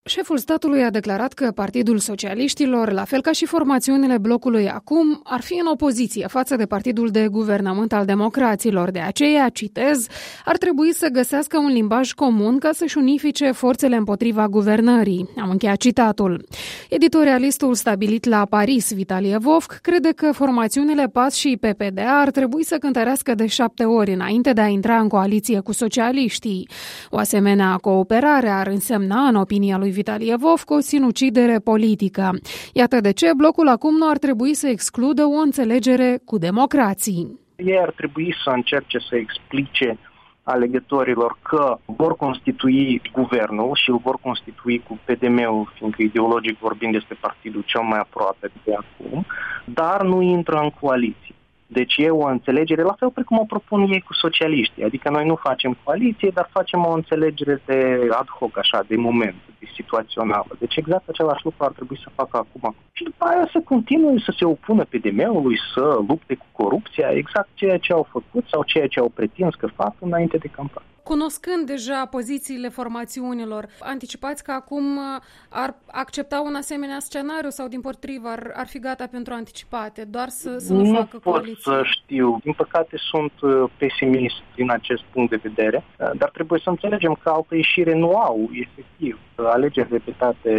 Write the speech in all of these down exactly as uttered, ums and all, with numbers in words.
Șeful statului a declarat că Partidul Socialiștilor, la fel ca și formațiunile blocului acum, ar fi în opoziție față de Partidul de Guvernământ al Democraților. De aceea, citez, ar trebui să găsească un limbaj comun ca să-și unifice forțele împotriva guvernării. Am încheiat citatul. Editorialistul stabilit la Paris, Vitalie Vovk, crede că formațiunile P A S și P P D A ar trebui să cântărească de șapte ori înainte de a intra în coaliție cu socialiștii. O asemenea cooperare ar însemna, în opinia lui Vitalie Vovk, o sinucidere politică. Iată de ce blocul acum nu ar trebui să excludă o înțelegere cu democrații. Ei ar trebui să încerce să explice alegătorilor că vor constitui guvernul și îl vor constitui cu P D M-ul, fiindcă ideologic vorbind este partidul cel mai aproape de acum, dar nu intră în coaliție. Deci e o înțelegere, la fel precum o propun ei cu socialiștii. Adică noi nu facem coaliție, dar facem o înțelegere de ad hoc, așa, de moment, de situațională. Deci exact același lucru ar trebui să facă acum. Și după aia să continue să se opună P D M-ului, să lupte cu corupția, exact ceea ce au făcut sau ceea ce au pretins că fac înainte de campanie. Cunoscând deja pozițiile formațiunilor, anticipați că acum ar accepta un asemenea scenariu sau dimpotrivă ar, ar fi gata pentru anticipate, doar să, să nu, nu facă coaliție? Nu pot să știu. Din păcate sunt pesimist din acest punct de vedere, dar trebuie să înțelegem că altă ieșire nu au, efectiv. Alegeri repetate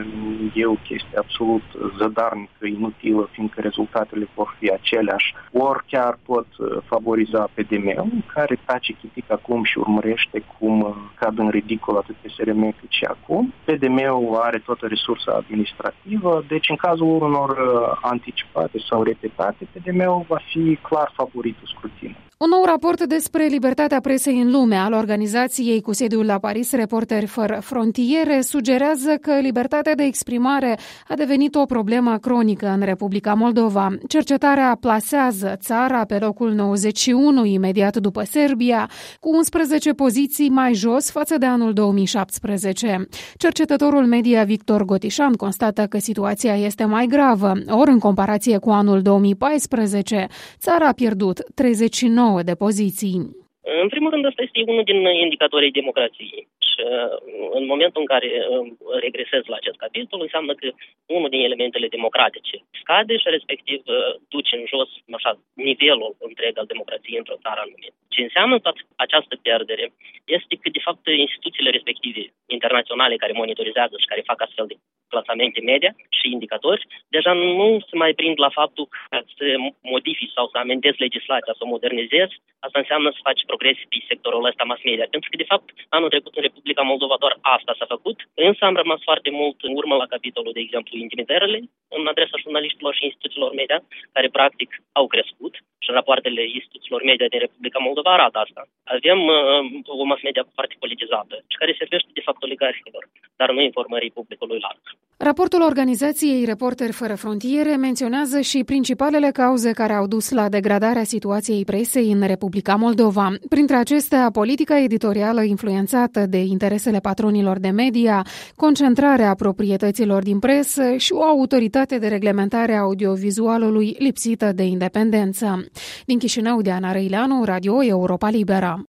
e o chestie absolut zădarnică, inutilă, fiindcă rezultatele vor fi aceleași, ori chiar pot favoriza P D M-ul, care tace chitic acum și urmărește cum cad în ridicol atât P S R M cât și acum. P D M-ul are toată resursa administrativă, deci în cazul unor anticipate sau repetate, P D M-ul va fi clar favoritul scrutinului. Un nou raport despre libertatea presei în lume al organizației cu sediul la Paris, Reporteri Fără Frontiere, sugerează că libertatea de exprimare a devenit o problemă cronică în Republica Moldova. Cercetarea plasează țara pe locul nouăzeci și unu, imediat după Serbia, cu unsprezece poziții mai jos față de anul două mii șaptesprezece. Cercetătorul media Victor Gotișan constată că situația este mai gravă, ori în comparație cu anul două mii paisprezece, țara a pierdut treizeci și nouă de poziții. În primul rând, ăsta este unul din indicatorii democrației. Și în momentul în care regresez la acest capitol, înseamnă că unul din elementele democratice scade și respectiv duce în jos așa, nivelul întreg al democrației într-o țară anume. Ce înseamnă toată această pierdere este că, de fapt, instituțiile respective internaționale care monitorizează și care fac astfel de clasamente media și indicatori, deja nu se mai prind la faptul că să modifici sau să amendezi legislația, să o modernizezi, asta înseamnă să faci progrese pe sectorul ăsta mass media. Pentru că, de fapt, anul trecut în Republica Moldova doar asta s-a făcut, însă am rămas foarte mult în urmă la capitolul, de exemplu, intimidările în adresa jurnaliștilor și instituțiilor media, care practic au crescut și rapoartele instituțiilor media din Republica Moldova arată asta. Avem uh, o mass media foarte politizată și care servește, de fapt, oligarhilor, dar nu informării publicului larg. Raportul organizației Reporteri Fără Frontiere menționează și principalele cauze care au dus la degradarea situației presei în Republica Moldova. Printre acestea, politica editorială influențată de interesele patronilor de media, concentrarea proprietăților din presă și o autoritate de reglementare a audiovizualului lipsită de independență. Din Chișinău, Diana Răileanu, Radio Europa Liberă.